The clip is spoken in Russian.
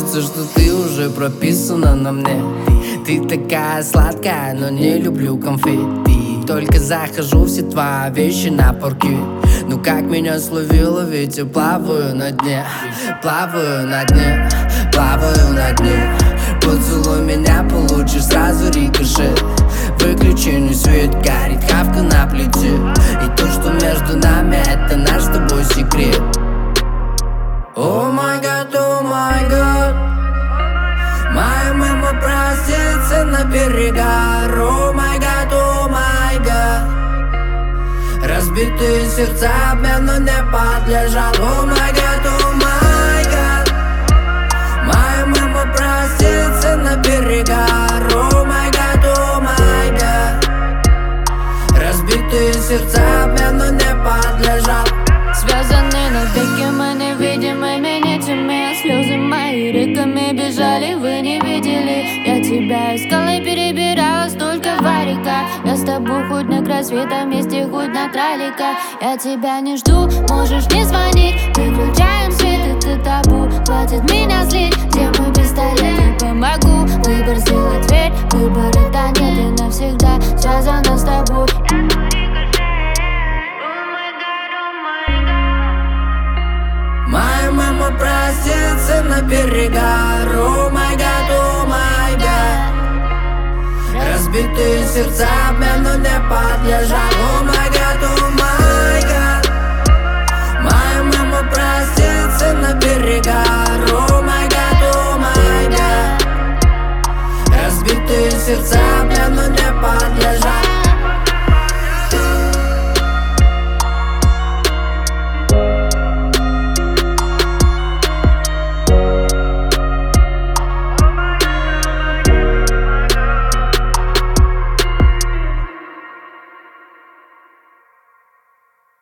кажется, что ты уже прописана на мне. Ты такая сладкая, но не люблю конфетти. Только захожу, все твои вещи на паркет. Ну как меня словила, ведь я плаваю на дне. Плаваю на дне, плаваю на дне. Поцелуй меня, получишь сразу рикошет. Выключенный свет, горит хавка на плите. И то, что между нами, это наш с тобой секрет. О май гад, моя мама простится на берегах. О май гад, разбитые сердца обмену не подлежат. О май гад, моя мама простится на берегах. О май гад, разбитые сердца обмену не подлежат. Связаны навеки мы невидимыми нитями. Слезы мои реками бежали, вы не видели. Я тебя искала и перебирала столько варика. Я с тобой хоть на край света, вместе хоть на кралика. Я тебя не жду, можешь не звонить. Выключаем свет, это табу. Хватит меня злить, где мой пистолет? Не помогу, выбор сделать дверь. Выбора нет и навсегда связано с тобой. Моя мама простится на берегах. О май гад, разбитые сердца обмену не подлежат. О май гад, моя мама простится на берегах. О май гад, разбитые сердца обмену не подлежат.